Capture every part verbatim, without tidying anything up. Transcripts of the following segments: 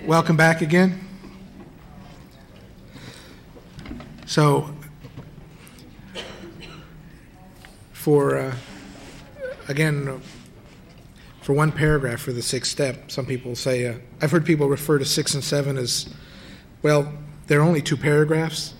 welcome back again. So, for, uh, again, for one paragraph for the sixth step, some people say, uh, I've heard people refer to six and seven as, well, they're only two paragraphs.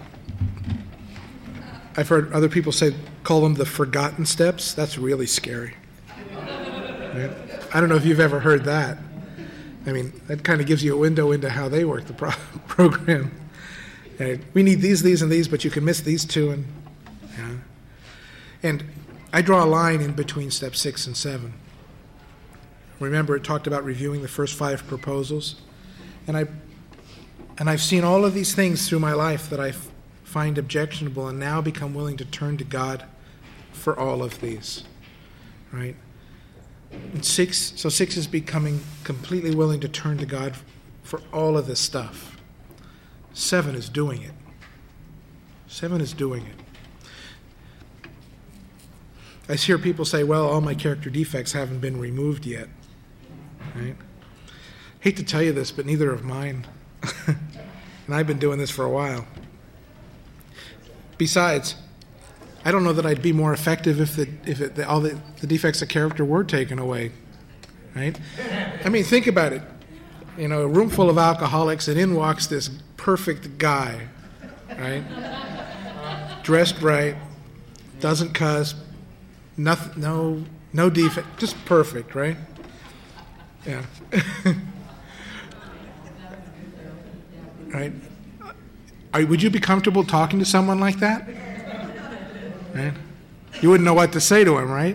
I've heard other people say, call them the forgotten steps. That's really scary. Right? I don't know if you've ever heard that. I mean, that kind of gives you a window into how they work the pro- program. And we need these, these, and these, but you can miss these two. And, yeah. And I draw a line in between step six and seven. Remember, it talked about reviewing the first five proposals. And, I, and I've seen all of these things through my life that I find objectionable and now become willing to turn to God for all of these. Right? And six, so six is becoming completely willing to turn to God for all of this stuff. Seven is doing it. Seven is doing it. I hear people say, well, all my character defects haven't been removed yet. Right? Hate to tell you this, but neither have mine. And I've been doing this for a while. Besides, I don't know that I'd be more effective if the if it, the, all the, the defects of character were taken away, right? I mean, think about it. You know, a room full of alcoholics, and in walks this perfect guy, right? Dressed right, doesn't cuss, nothing, no no defect, just perfect, right? Yeah. Right? Are, would you be comfortable talking to someone like that? Right? You wouldn't know what to say to him, right?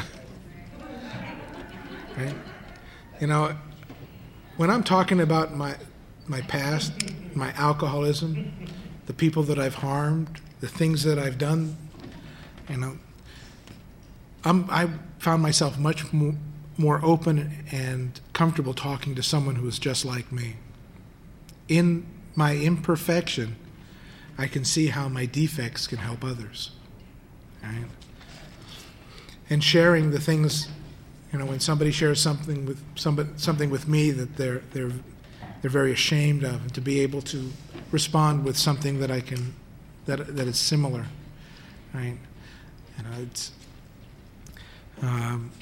Right? You know, when I'm talking about my my past, my alcoholism, the people that I've harmed, the things that I've done, you know, I'm, I found myself much more, more open and comfortable talking to someone who is just like me. In my imperfection, I can see how my defects can help others. Right? And sharing the things, you know, when somebody shares something with somebody, something with me that they're they're they're very ashamed of, and to be able to respond with something that I can that that is similar, right? You know, it's um,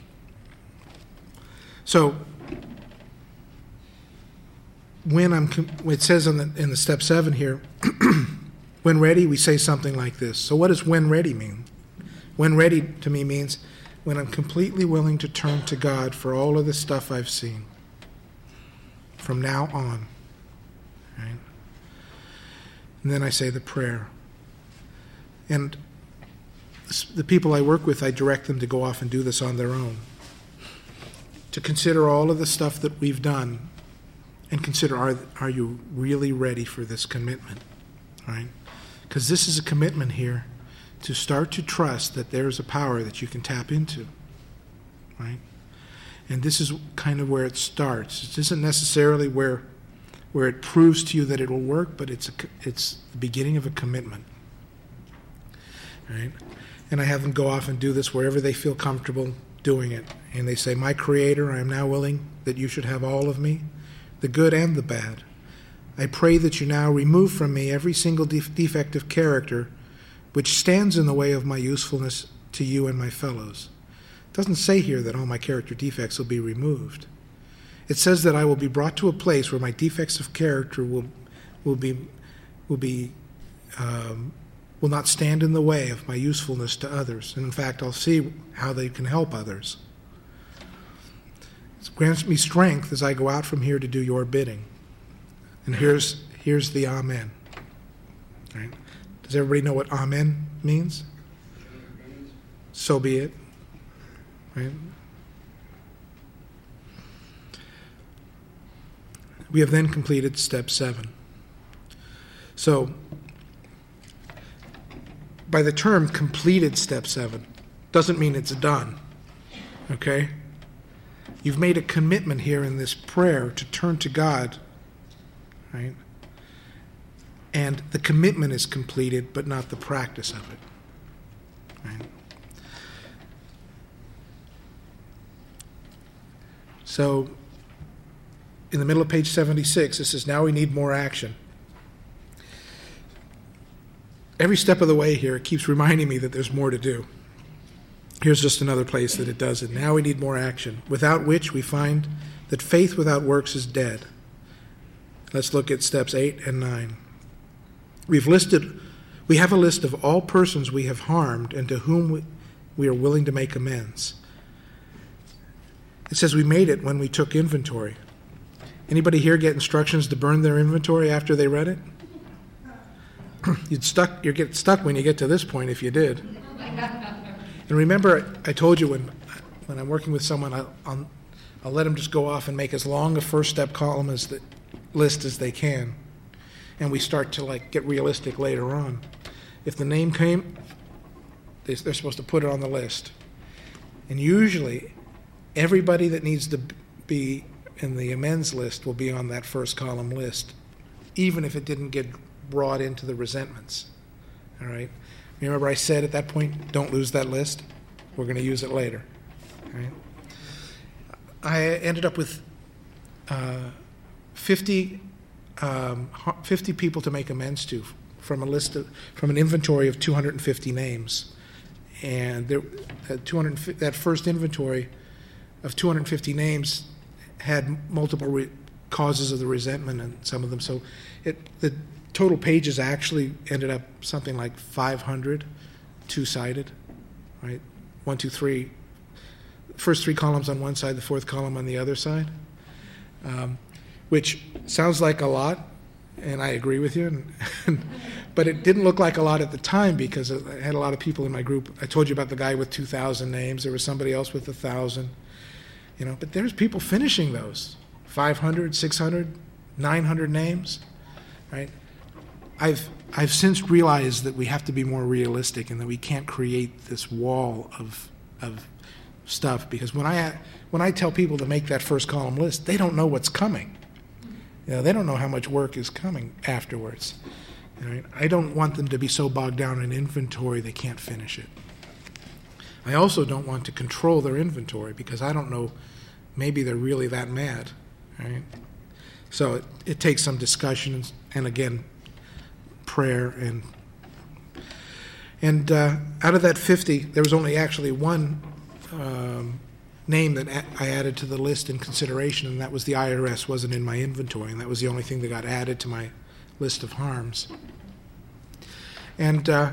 so when I'm it says in the in the step seven here, when ready, we say something like this. So what does when ready mean? When ready to me means when I'm completely willing to turn to God for all of the stuff I've seen from now on. Right? And then I say the prayer. And the people I work with, I direct them to go off and do this on their own. To consider all of the stuff that we've done and consider, are, are you really ready for this commitment? Right? Because this is a commitment here to start to trust that there's a power that you can tap into, right? And this is kind of where it starts. It isn't necessarily where where it proves to you that it will work, but it's a, it's the beginning of a commitment, right? And I have them go off and do this wherever they feel comfortable doing it. And they say, my Creator, I am now willing that you should have all of me, the good and the bad. I pray that you now remove from me every single def- defect of character which stands in the way of my usefulness to you and my fellows. It doesn't say here that all my character defects will be removed. It says that I will be brought to a place where my defects of character will will be will be um, will not stand in the way of my usefulness to others. And in fact, I'll see how they can help others. It grants me strength as I go out from here to do your bidding. And here's here's the amen. Right? Does everybody know what amen means? So be it. Right? We have then completed step seven. So, by the term completed step seven, doesn't mean it's done. Okay? You've made a commitment here in this prayer to turn to God, right? And the commitment is completed, but not the practice of it. Right? So, in the middle of page seventy-six, it says, now we need more action. Every step of the way here, it keeps reminding me that there's more to do. Here's just another place that it does it. Now we need more action, without which we find that faith without works is dead. Let's look at steps eight and nine. We've listed, we have a list of all persons we have harmed and to whom we, we are willing to make amends. It says we made it when we took inventory. Anybody here get instructions to burn their inventory after they read it? You'd stuck, you get stuck when you get to this point if you did. And remember, I told you when when I'm working with someone, I'll, I'll, I'll let them just go off and make as long a first step column as the list as they can. And we start to like get realistic later on. If the name came, they, they're supposed to put it on the list. And usually, everybody that needs to be in the amends list will be on that first column list, even if it didn't get brought into the resentments. All right? Remember I said at that point, don't lose that list? We're going to use it later. All right? I ended up with uh, fifty, um, fifty people to make amends to from a list of, from an inventory of two hundred fifty names. And there, that, two hundred, that first inventory of two hundred fifty names had multiple re- causes of the resentment in some of them. So it, the total pages actually ended up something like five hundred, two-sided, right? One, two, three. First three columns on one side, the fourth column on the other side, um, which sounds like a lot, and I agree with you. And, but it didn't look like a lot at the time because I had a lot of people in my group. I told you about the guy with two thousand names. There was somebody else with one thousand. You know, but there's people finishing those, five hundred, six hundred, nine hundred names, right? I've I've since realized that we have to be more realistic and that we can't create this wall of of stuff, because when I when I tell people to make that first column list, they don't know what's coming. You know, they don't know how much work is coming afterwards. Right? I don't want them to be so bogged down in inventory they can't finish it. I also don't want to control their inventory because I don't know, maybe they're really that mad. Right? So it, it takes some discussion and, and again, prayer. And and uh, out of that fifty, there was only actually one um, name that a- I added to the list in consideration, and that was the I R S. Wasn't in my inventory, and that was the only thing that got added to my list of harms. And uh,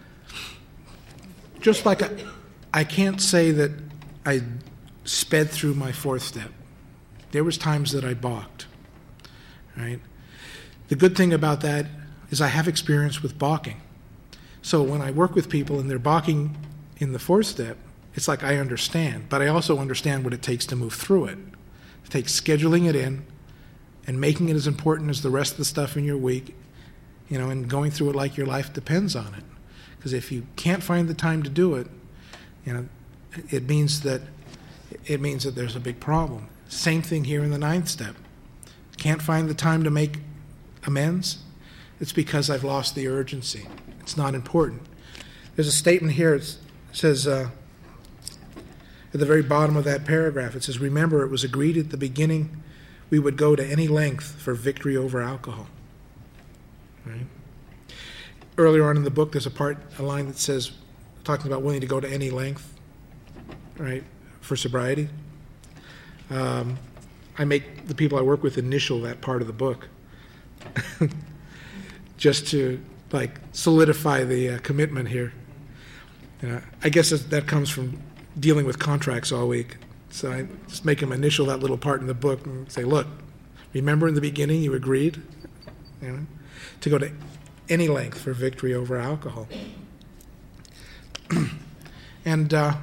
just like I, I can't say that I sped through my fourth step. There was times that I balked, right? The good thing about that is I have experience with balking. So when I work with people and they're balking in the fourth step, it's like I understand, but I also understand what it takes to move through it. It takes scheduling it in and making it as important as the rest of the stuff in your week, you know, and going through it like your life depends on it. Because if you can't find the time to do it, you know, it means that it means that there's a big problem. Same thing here in the ninth step. Can't find the time to make amends? It's because I've lost the urgency. It's not important. There's a statement here. It says, uh, at the very bottom of that paragraph, it says, remember, it was agreed at the beginning we would go to any length for victory over alcohol. Right? Earlier on in the book, there's a part, a line that says, talking about willing to go to any length, right, for sobriety. Um, I make the people I work with initial that part of the book just to, like, solidify the uh, commitment here. Uh, I guess that comes from dealing with contracts all week. So I just make them initial that little part in the book and say, look, remember in the beginning you agreed, you know, to go to any length for victory over alcohol. And uh,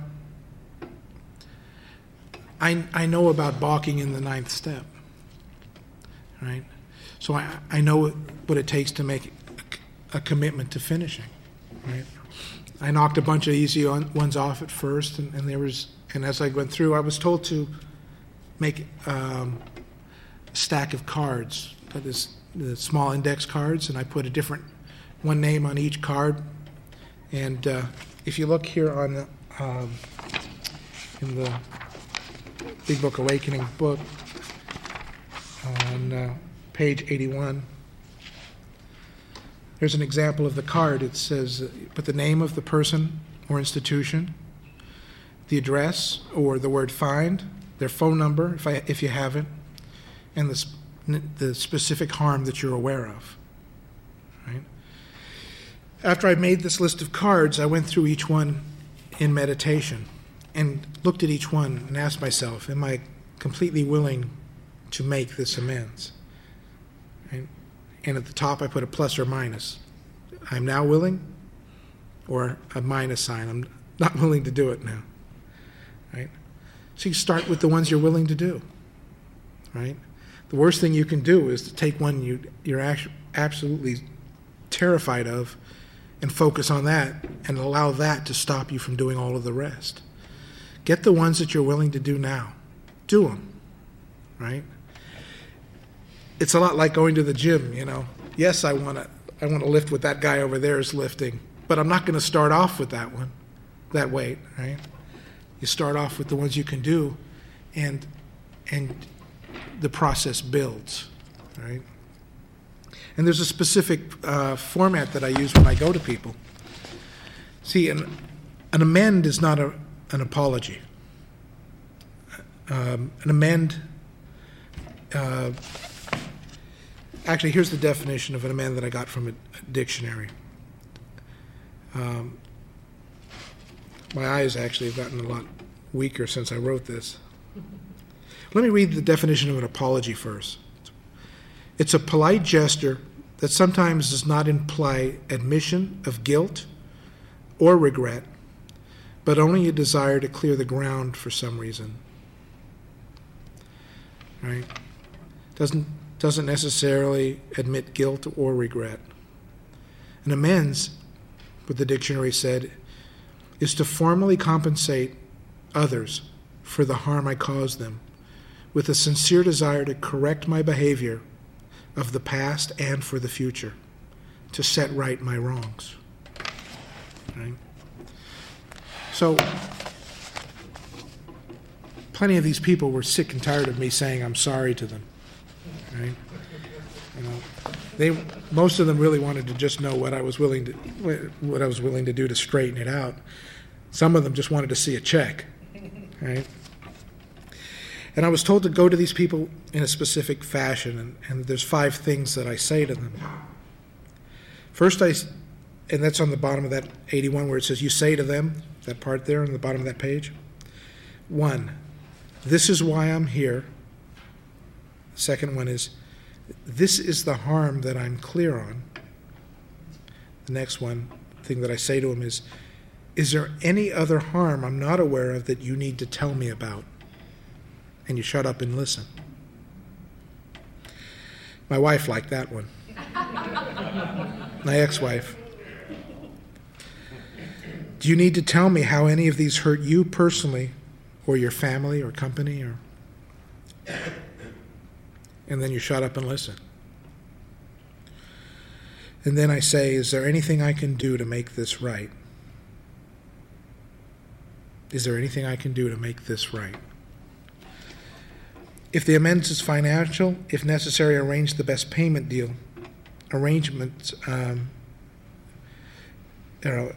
I I know about balking in the ninth step, right? So I, I know what it takes to make a, a commitment to finishing, right? I knocked a bunch of easy on, ones off at first, and, and there was, and as I went through, I was told to make um, a stack of cards, that is, the small index cards, and I put a different one name on each card. And uh, if you look here on the, um, in the Big Book Awakening book, on uh, page eighty-one. Here's an example of the card. It says, uh, put the name of the person or institution, the address or the word find, their phone number, if, I, if you have it, and the, sp- the specific harm that you're aware of. Right? After I made this list of cards, I went through each one in meditation and looked at each one and asked myself, am I completely willing to make this amends? Right? And at the top I put a plus or minus. I'm now willing, or a minus sign. I'm not willing to do it now. Right? So you start with the ones you're willing to do. Right? The worst thing you can do is to take one you, you're actu- absolutely terrified of and focus on that and allow that to stop you from doing all of the rest. Get the ones that you're willing to do now. Do them. Right? It's a lot like going to the gym, you know. Yes, I want to I want to lift what that guy over there is lifting, but I'm not going to start off with that one, that weight, right? You start off with the ones you can do, and and the process builds, right? And there's a specific uh, format that I use when I go to people. See, an, an amend is not a, an apology. Um, an amend... Uh, Actually, here's the definition of an amend that I got from a, a dictionary. Um, my eyes actually have gotten a lot weaker since I wrote this. Let me read the definition of an apology first. It's a polite gesture that sometimes does not imply admission of guilt or regret, but only a desire to clear the ground for some reason. Right? Doesn't doesn't necessarily admit guilt or regret. An amends, what the dictionary said, is to formally compensate others for the harm I caused them, with a sincere desire to correct my behavior of the past and for the future, to set right my wrongs. Right? So, plenty of these people were sick and tired of me saying I'm sorry to them. Right? You know, they most of them really wanted to just know what I was willing to what I was willing to do to straighten it out. Some of them just wanted to see a check, right? And I was told to go to these people in a specific fashion, and, and there's five things that I say to them. First, I, and that's on the bottom of that eighty-one where it says you say to them, that part there on the bottom of that page. One, this is why I'm here. Second one is, this is the harm that I'm clear on. The next one, thing that I say to him is, is there any other harm I'm not aware of that you need to tell me about? And you shut up and listen. My wife liked that one. My ex-wife. Do you need to tell me how any of these hurt you personally, or your family or company, or... And then you shut up and listen. And then I say, is there anything I can do to make this right? Is there anything I can do to make this right? If the amends is financial, if necessary, arrange the best payment deal. Arrangements, um, you know,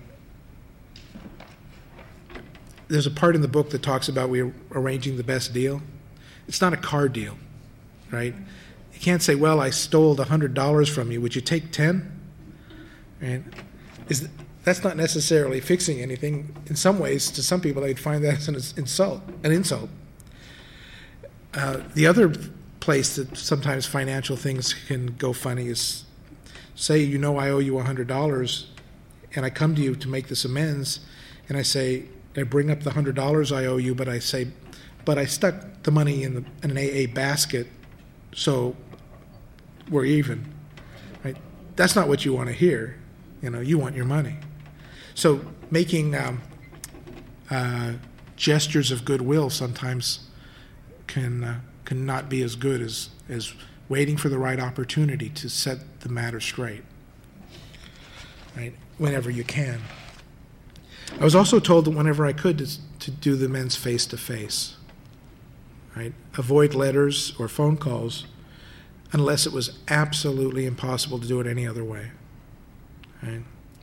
there's a part in the book that talks about we arranging the best deal. It's not a car deal. Right? You can't say, well, I stole one hundred dollars from you. Would you take ten? Right? Is, that's not necessarily fixing anything. In some ways, to some people, they'd find that as an insult. An insult. Uh, the other place that sometimes financial things can go funny is, say you know I owe you one hundred dollars, and I come to you to make this amends, and I say, I bring up the one hundred dollars I owe you, but I say, but I stuck the money in, the, in an A A basket, so we're even, right? That's not what you want to hear. You know, you want your money. So making um, uh, gestures of goodwill sometimes can uh, can not be as good as, as waiting for the right opportunity to set the matter straight, right? Whenever you can. I was also told that whenever I could to, to do the amends face to face. Right? Avoid letters or phone calls unless it was absolutely impossible to do it any other way. Right?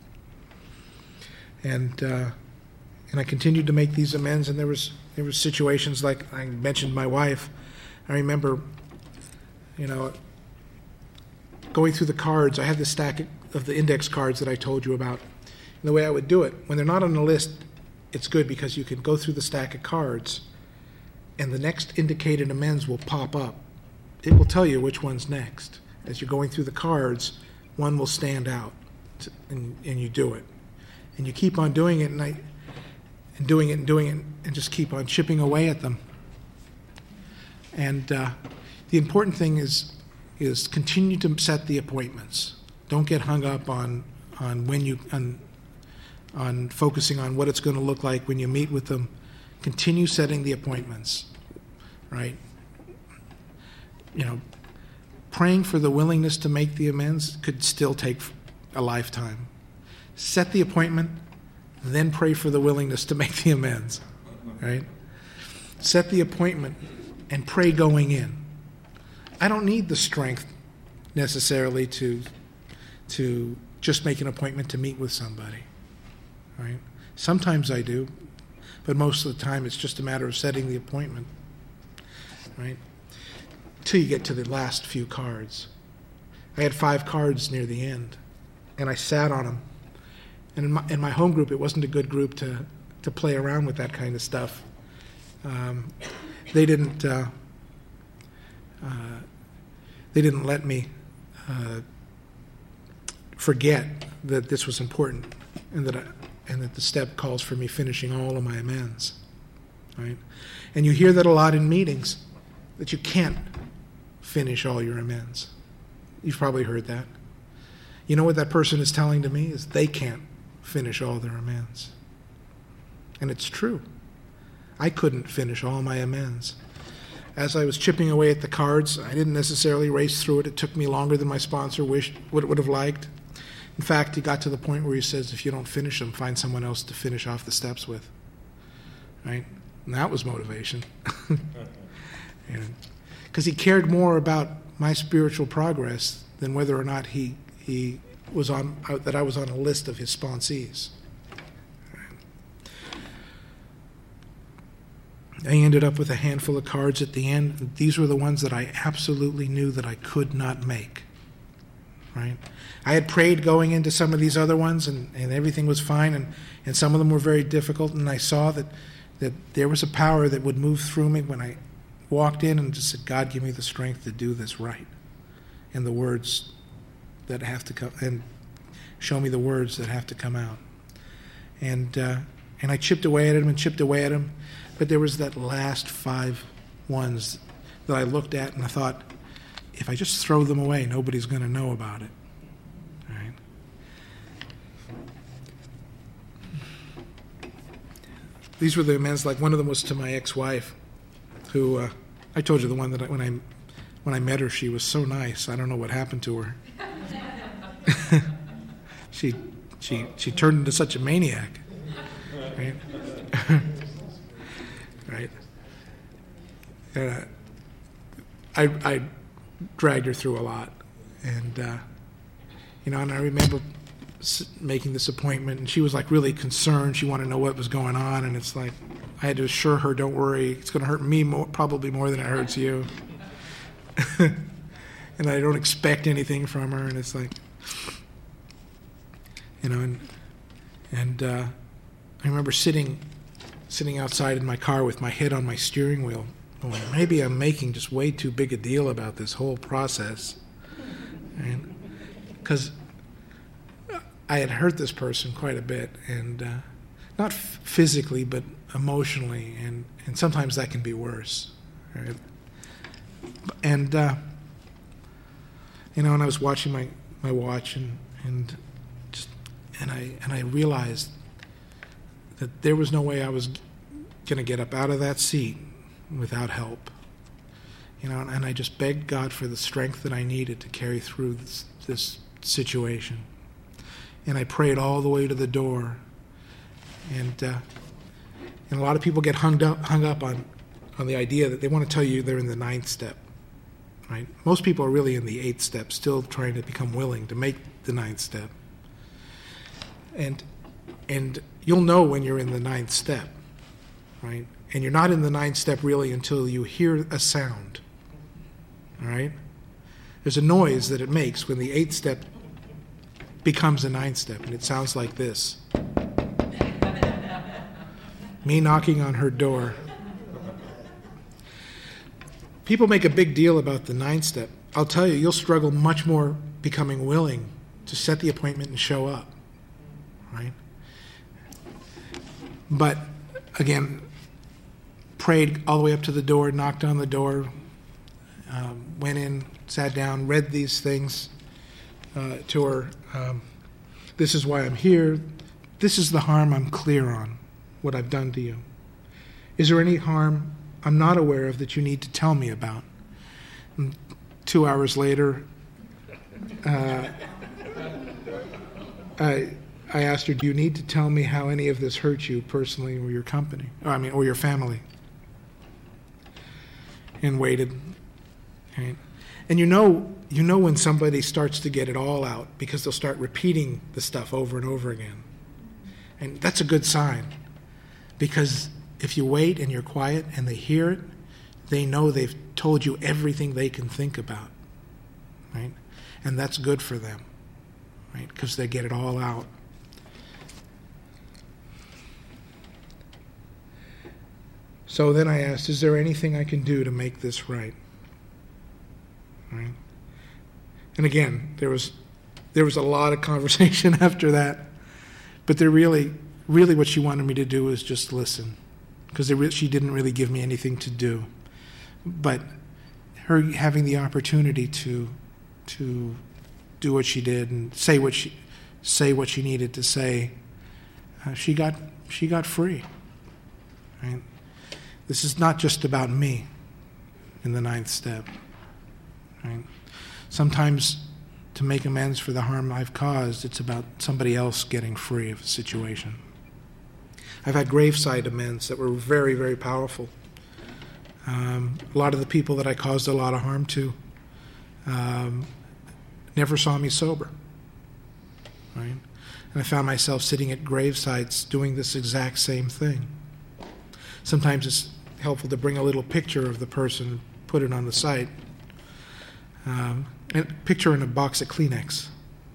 And uh, and I continued to make these amends, and there was there was situations like I mentioned my wife. I remember, you know, going through the cards. I had this stack of the index cards that I told you about. And the way I would do it, when they're not on the list, it's good because you can go through the stack of cards, and the next indicated amends will pop up. It will tell you which one's next. As you're going through the cards, one will stand out, and, and you do it. And you keep on doing it, and, I, and doing it and doing it, and just keep on chipping away at them. And uh, the important thing is is continue to set the appointments. Don't get hung up on on when you on on focusing on what it's going to look like when you meet with them. Continue setting the appointments, right? You know, praying for the willingness to make the amends could still take a lifetime. Set the appointment, then pray for the willingness to make the amends, right? Set the appointment and pray going in. I don't need the strength necessarily to to just make an appointment to meet with somebody, right? Sometimes I do, but most of the time it's just a matter of setting the appointment, right? Till you get to the last few cards. I had five cards near the end, and I sat on them. And in my, in my home group, it wasn't a good group to, to play around with that kind of stuff. Um, they didn't uh, uh, they didn't let me uh, forget that this was important, and that I, and that the step calls for me finishing all of my amends. Right? And you hear that a lot in meetings, that you can't finish all your amends. You've probably heard that. You know what that person is telling to me is they can't finish all their amends. And it's true. I couldn't finish all my amends. As I was chipping away at the cards, I didn't necessarily race through it. It took me longer than my sponsor wished would, would have liked. In fact, he got to the point where he says, if you don't finish them, find someone else to finish off the steps with. Right? And that was motivation. Because he cared more about my spiritual progress than whether or not he he was on uh, that I was on a list of his sponsees. I ended up with a handful of cards at the end. These were the ones that I absolutely knew that I could not make. Right? I had prayed going into some of these other ones, and, and everything was fine, and, and some of them were very difficult, and I saw that, that there was a power that would move through me when I walked in and just said, God, give me the strength to do this right. And the words that have to come, and show me the words that have to come out. And uh, and I chipped away at him and chipped away at him, but there was that last five ones that I looked at and I thought, if I just throw them away, nobody's going to know about it. Right? These were the amends. Like one of them was to my ex-wife, who uh, I told you the one that I, when I when I met her, she was so nice. I don't know what happened to her. she she she turned into such a maniac. Right? Right? Uh, I I dragged her through a lot, and uh, you know, and I remember s- making this appointment, and she was like really concerned. She wanted to know what was going on, and it's like I had to assure her, "Don't worry, it's going to hurt me more, probably more than it hurts you." And I don't expect anything from her, and it's like, you know, and and uh, I remember sitting sitting outside in my car with my head on my steering wheel, going, maybe I'm making just way too big a deal about this whole process, and because I had hurt this person quite a bit, and uh, not f- physically, but emotionally, and, and sometimes that can be worse, right? And uh, you know, and I was watching my, my watch, and and just and I and I realized that there was no way I was going to get up out of that seat without help. You know, and, and I just begged God for the strength that I needed to carry through this, this situation. And I prayed all the way to the door. And uh, and a lot of people get hung up hung up on on the idea that they want to tell you they're in the ninth step. right? Most people are really in the eighth step, still trying to become willing to make the ninth step. And and you'll know when you're in the ninth step, right? And you're not in the ninth step really until you hear a sound, all right? There's a noise that it makes when the eighth step becomes a ninth step, and it sounds like this. Me knocking on her door. People make a big deal about the ninth step. I'll tell you, you'll struggle much more becoming willing to set the appointment and show up, right? But again, prayed all the way up to the door, knocked on the door, um, went in, sat down, read these things uh, to her. Um, this is why I'm here. This is the harm I'm clear on, what I've done to you. Is there any harm I'm not aware of that you need to tell me about? And two hours later, uh, I, I asked her, do you need to tell me how any of this hurt you personally or your company, or I mean, or your family? And waited. Right? And you know, you know when somebody starts to get it all out because they'll start repeating the stuff over and over again. And that's a good sign, because if you wait and you're quiet and they hear it, they know they've told you everything they can think about, right? And that's good for them, right? Because they get it all out. So then I asked, is there anything I can do to make this right? Right? And again, there was there was a lot of conversation after that, but there really, really what she wanted me to do was just listen, because re- she didn't really give me anything to do. But her having the opportunity to to do what she did and say what she say what she needed to say, uh, she got she got free. Right? This is not just about me in the ninth step. Right? Sometimes to make amends for the harm I've caused, it's about somebody else getting free of a situation. I've had graveside amends that were very, very powerful. Um, a lot of the people that I caused a lot of harm to um, never saw me sober. Right? And I found myself sitting at gravesides doing this exact same thing. Sometimes it's helpful to bring a little picture of the person and put it on the site. Um, and picture in a box of Kleenex.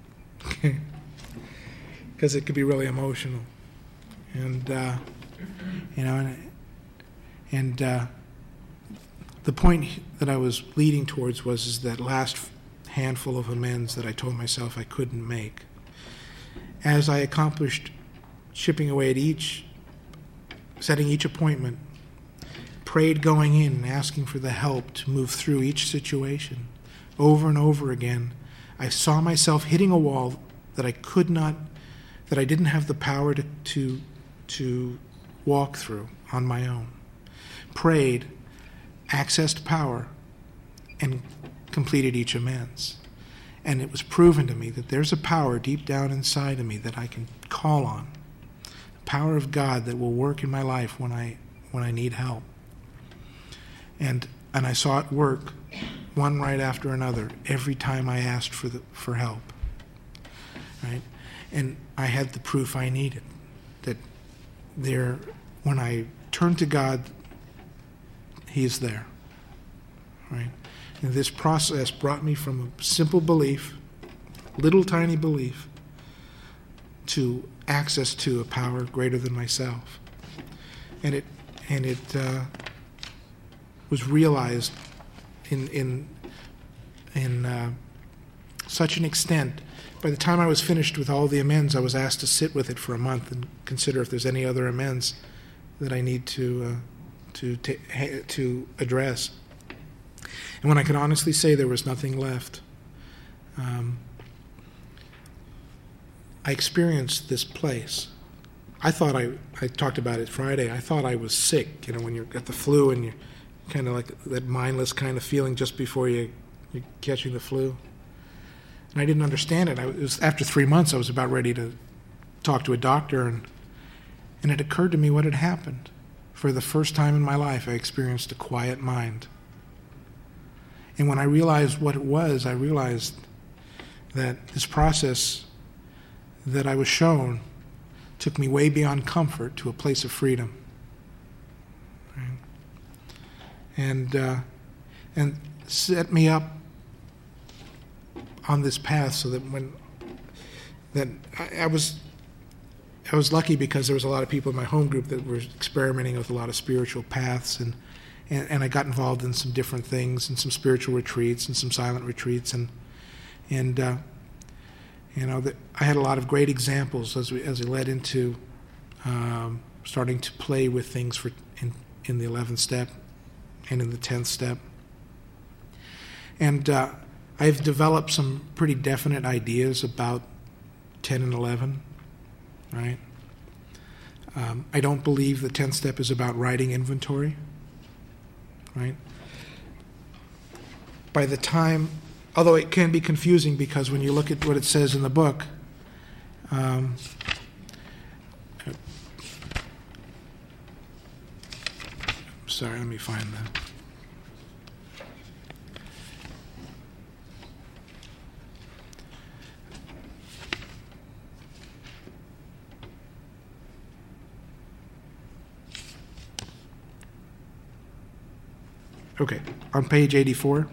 Because it could be really emotional. And, uh, you know, and, and uh, the point that I was leading towards was is that last handful of amends that I told myself I couldn't make. As I accomplished chipping away at each, setting each appointment, prayed going in and asking for the help to move through each situation over and over again, I saw myself hitting a wall that I could not, that I didn't have the power to, to, to walk through on my own. Prayed, accessed power, and completed each amends. And it was proven to me that there's a power deep down inside of me that I can call on. The power of God that will work in my life when I when I need help. And and I saw it work one right after another every time I asked for the for help. Right? And I had the proof I needed. That there when I turned to God, He is there. Right? And this process brought me from a simple belief, little tiny belief, to access to a power greater than myself. And it and it uh, was realized in in in uh, such an extent. By the time I was finished with all the amends, I was asked to sit with it for a month and consider if there's any other amends that I need to uh, to ta- to address. And when I could honestly say there was nothing left, um, I experienced this place. I thought I, I talked about it Friday, I thought I was sick, you know, when you got the flu and you're kind of like that mindless kind of feeling just before you, you're catching the flu. And I didn't understand it. I, it was after three months I was about ready to talk to a doctor, and and it occurred to me what had happened. For the first time in my life, I experienced a quiet mind. And when I realized what it was, I realized that this process that I was shown took me way beyond comfort to a place of freedom. Right? And, uh, and set me up on this path so that when that I, I was I was lucky because there was a lot of people in my home group that were experimenting with a lot of spiritual paths, and, and, and I got involved in some different things, and some spiritual retreats and some silent retreats, and and uh, you know that I had a lot of great examples as we as we led into um, starting to play with things for in, in the eleventh step and in the tenth step, and uh, I've developed some pretty definite ideas about ten and eleven, right? Um, I don't believe the tenth step is about writing inventory, right? By the time, although it can be confusing because when you look at what it says in the book, um, sorry, let me find that. Okay, on page eighty-four.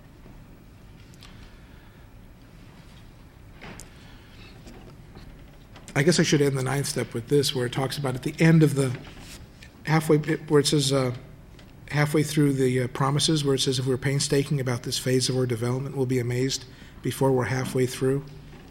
I guess I should end the ninth step with this, where it talks about at the end of the halfway, where it says uh, halfway through the uh, promises, where it says if we're painstaking about this phase of our development, we'll be amazed before we're halfway through.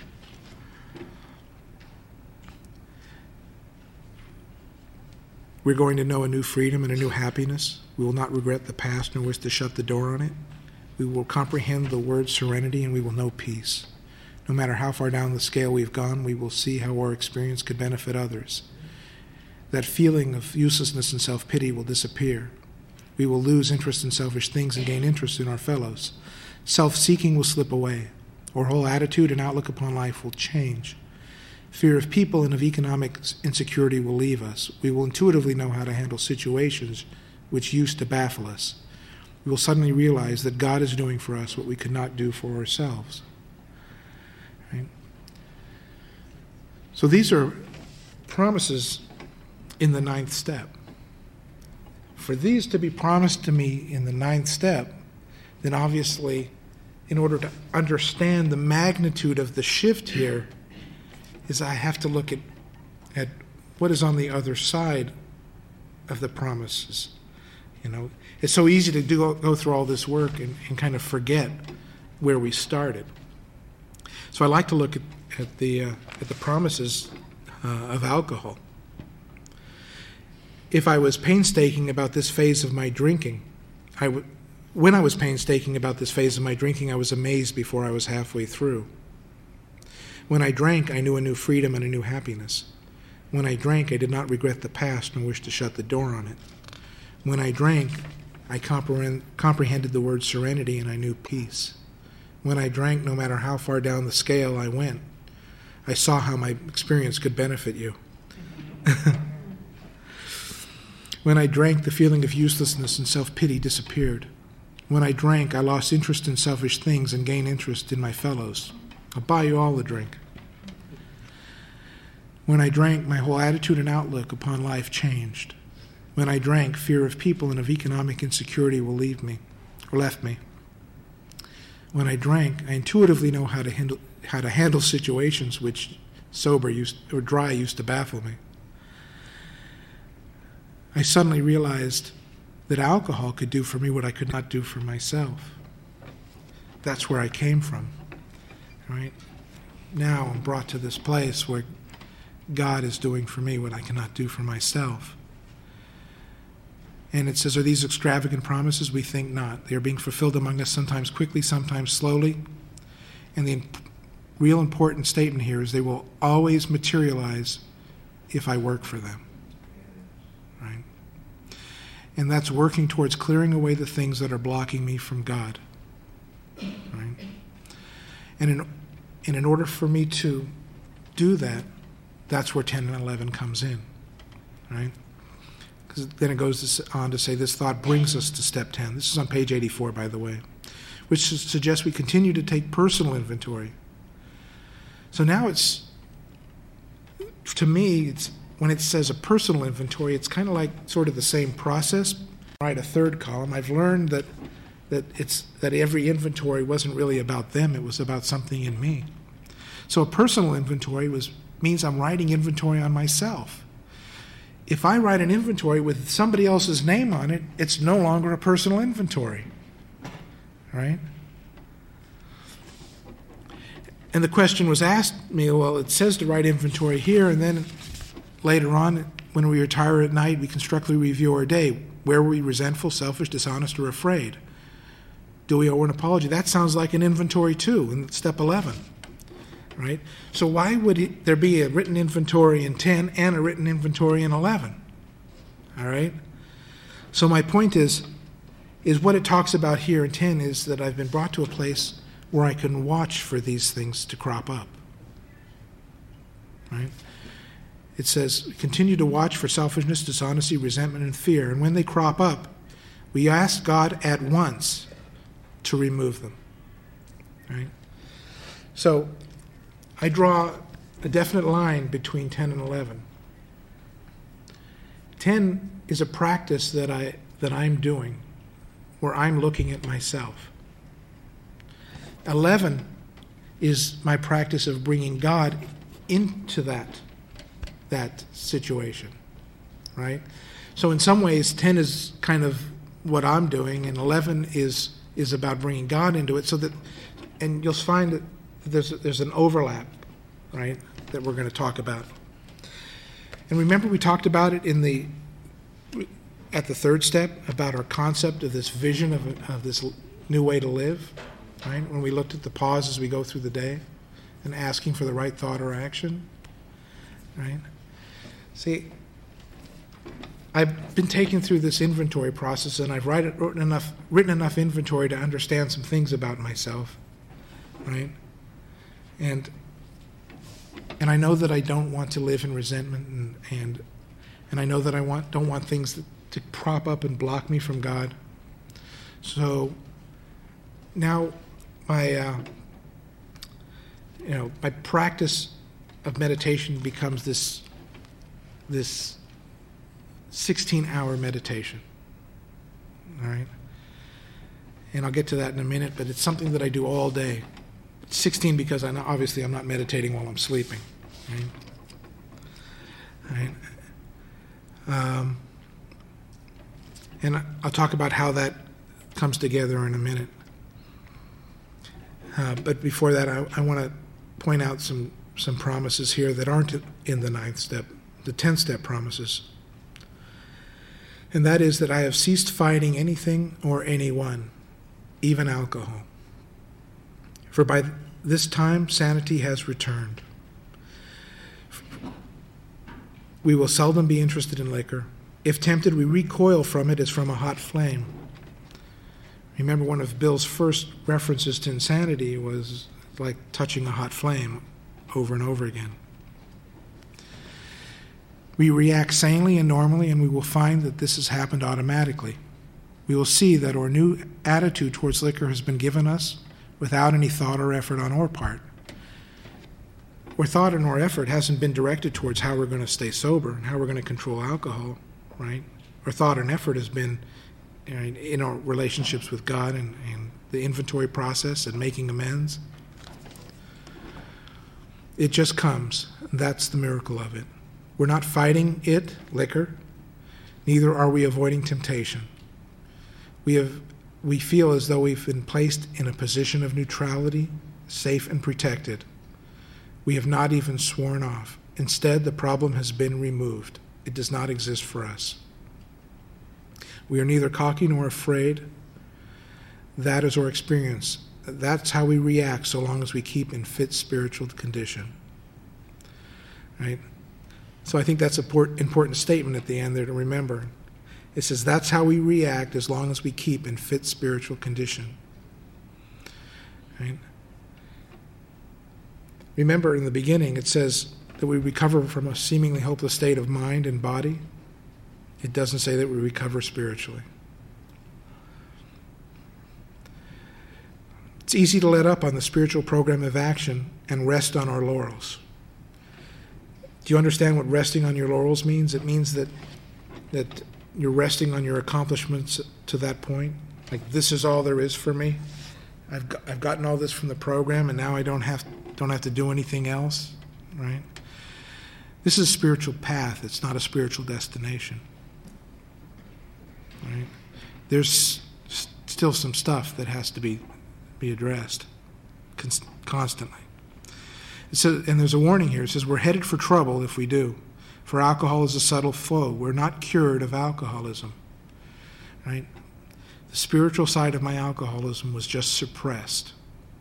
We're going to know a new freedom and a new happiness. We will not regret the past nor wish to shut the door on it. We will comprehend the word serenity and we will know peace. No matter how far down the scale we've gone, we will see how our experience could benefit others. That feeling of uselessness and self-pity will disappear. We will lose interest in selfish things and gain interest in our fellows. Self-seeking will slip away. Our whole attitude and outlook upon life will change. Fear of people and of economic insecurity will leave us. We will intuitively know how to handle situations which used to baffle us. We will suddenly realize that God is doing for us what we could not do for ourselves. Right? So these are promises in the ninth step. For these to be promised to me in the ninth step, then obviously, in order to understand the magnitude of the shift here, is I have to look at, at what is on the other side of the promises. You know, it's so easy to do, go through all this work and, and kind of forget where we started. So I like to look at, at the uh, at the promises uh, of alcohol. If I was painstaking about this phase of my drinking, I w- when I was painstaking about this phase of my drinking, I was amazed before I was halfway through. When I drank, I knew a new freedom and a new happiness. When I drank, I did not regret the past nor wish to shut the door on it. When I drank, I comprehend, comprehended the word serenity and I knew peace. When I drank, no matter how far down the scale I went, I saw how my experience could benefit you. When I drank, the feeling of uselessness and self-pity disappeared. When I drank, I lost interest in selfish things and gained interest in my fellows. I'll buy you all a drink. When I drank, my whole attitude and outlook upon life changed. When I drank, fear of people and of economic insecurity will leave me, or left me. When I drank, I intuitively know how to handle how to handle situations which sober used or dry used to baffle me. I suddenly realized that alcohol could do for me what I could not do for myself. That's where I came from. Right? Now I'm brought to this place where God is doing for me what I cannot do for myself. And it says, are these extravagant promises? We think not. They are being fulfilled among us sometimes quickly, sometimes slowly. And the imp- real important statement here is they will always materialize if I work for them. Right? And that's working towards clearing away the things that are blocking me from God. Right? And in, and in order for me to do that, that's where ten and eleven comes in, right? Because then it goes on to say this thought brings us to step ten. This is on page eighty-four, by the way. which suggests we continue to take personal inventory. So now it's, to me, it's, when it says a personal inventory, it's kind of like sort of the same process. Write a third column. I've learned that that it's that every inventory wasn't really about them, it was about something in me. So a personal inventory was means I'm writing inventory on myself. If I write an inventory with somebody else's name on it, it's no longer a personal inventory. Right? And the question was asked me, well, it says to write inventory here, and then later on, when we retire at night, we constructively review our day. Where were we resentful, selfish, dishonest, or afraid? Do we owe an apology? That sounds like an inventory too, in step eleven. Right? So why would it, there be a written inventory in ten and a written inventory in eleven? All right? So my point is, is what it talks about here in ten is that I've been brought to a place where I can watch for these things to crop up. Right? It says, continue to watch for selfishness, dishonesty, resentment, and fear. And when they crop up, we ask God at once to remove them. Right? So I draw a definite line between ten and eleven. ten is a practice that, I, that I'm doing where I'm looking at myself. eleven is my practice of bringing God into that, that situation, right? So in some ways, ten is kind of what I'm doing, and eleven is is about bringing God into it. So that, and you'll find that there's there's an overlap, right? That we're going to talk about. And remember, we talked about it in the at the third step about our concept of this vision of of this new way to live. Right? When we looked at the pause as we go through the day and asking for the right thought or action. Right? See, I've been taken through this inventory process, and I've write, written enough written enough inventory to understand some things about myself. Right? And and I know that I don't want to live in resentment, and and, and I know that I want don't want things that, to prop up and block me from God. So now my uh, you know my practice of meditation becomes this this sixteen-hour meditation. All right, and I'll get to that in a minute. But it's something that I do all day. It's sixteen because I know, obviously I'm not meditating while I'm sleeping. Right. All right. Um, and I'll talk about how that comes together in a minute. Uh, but before that, I, I want to point out some, some promises here that aren't in the ninth step, the tenth-step promises. And that is that I have ceased fighting anything or anyone, even alcohol. For by this time, sanity has returned. We will seldom be interested in liquor. If tempted, we recoil from it as from a hot flame. Remember, one of Bill's first references to insanity was like touching a hot flame over and over again. We react sanely and normally, and we will find that this has happened automatically. We will see that our new attitude towards liquor has been given us without any thought or effort on our part. Our thought and our effort hasn't been directed towards how we're going to stay sober and how we're going to control alcohol, right? Our thought and effort has been in our relationships with God and, and the inventory process and making amends. It just comes. That's the miracle of it. We're not fighting it, liquor. Neither are we avoiding temptation. We have, we feel as though we've been placed in a position of neutrality, safe and protected. We have not even sworn off. Instead, the problem has been removed. It does not exist for us. We are neither cocky nor afraid. That is our experience. That's how we react so long as we keep in fit spiritual condition. Right? So I think that's an important statement at the end there to remember. It says that's how we react as long as we keep in fit spiritual condition. Right? Remember in the beginning it says that we recover from a seemingly hopeless state of mind and body. It doesn't say that we recover spiritually. It's easy to let up on the spiritual program of action and rest on our laurels. Do you understand what resting on your laurels means? It means that that you're resting on your accomplishments to that point. Like, this is all there is for me. I've got, I've gotten all this from the program, and now I don't have don't have to do anything else, right? This is a spiritual path. It's not a spiritual destination, right? There's s- still some stuff that has to be be addressed cons- constantly. It says, and there's a warning here. It says we're headed for trouble if we do. For alcohol is a subtle foe. We're not cured of alcoholism, right? The spiritual side of my alcoholism was just suppressed.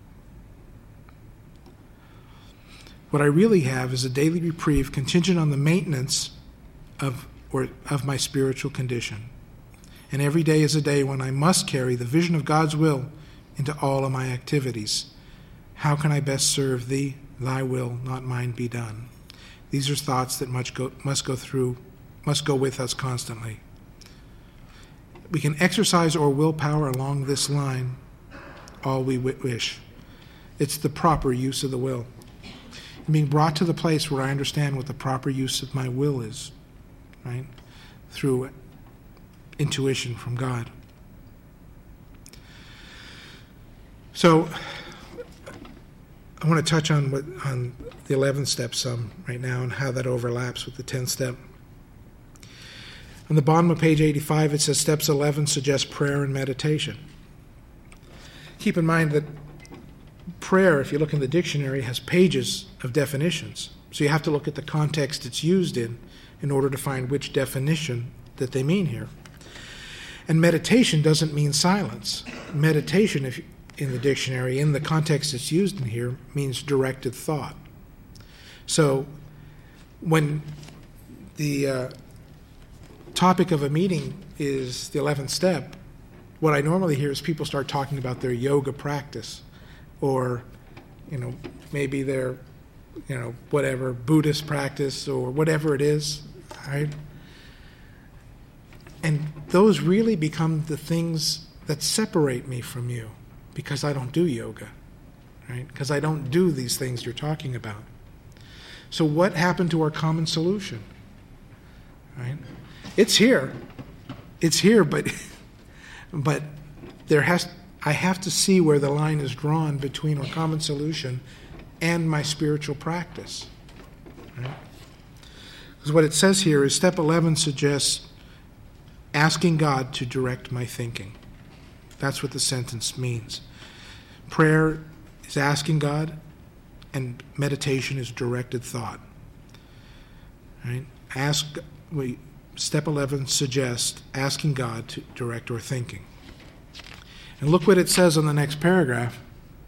What I really have is a daily reprieve contingent on the maintenance of or of my spiritual condition. And every day is a day when I must carry the vision of God's will into all of my activities. How can I best serve thee? Thy will, not mine, be done. These are thoughts that must go, must go through, must go with us constantly. We can exercise our willpower along this line all we wish. It's the proper use of the will. And being brought to the place where I understand what the proper use of my will is, right? Through intuition from God. So I want to touch on what on the eleventh step some right now and how that overlaps with the tenth step. On the bottom of page eighty-five, it says steps eleven suggest prayer and meditation. Keep in mind that prayer, if you look in the dictionary, has pages of definitions. So you have to look at the context it's used in in order to find which definition that they mean here. And meditation doesn't mean silence. Meditation, if you, in the dictionary, in the context it's used in here, means directed thought. So when the uh, topic of a meeting is the eleventh step, what I normally hear is people start talking about their yoga practice or, you know, maybe their, you know, whatever, Buddhist practice or whatever it is, right? And those really become the things that separate me from you because I don't do yoga, right? Because I don't do these things you're talking about. So what happened to our common solution, right? It's here. It's here, but but there has I have to see where the line is drawn between our common solution and my spiritual practice, right? Because what it says here is step eleven suggests asking God to direct my thinking. That's what the sentence means. Prayer is asking God, and meditation is directed thought. Right? Ask. Wait, step eleven suggests asking God to direct our thinking. And look what it says on the next paragraph.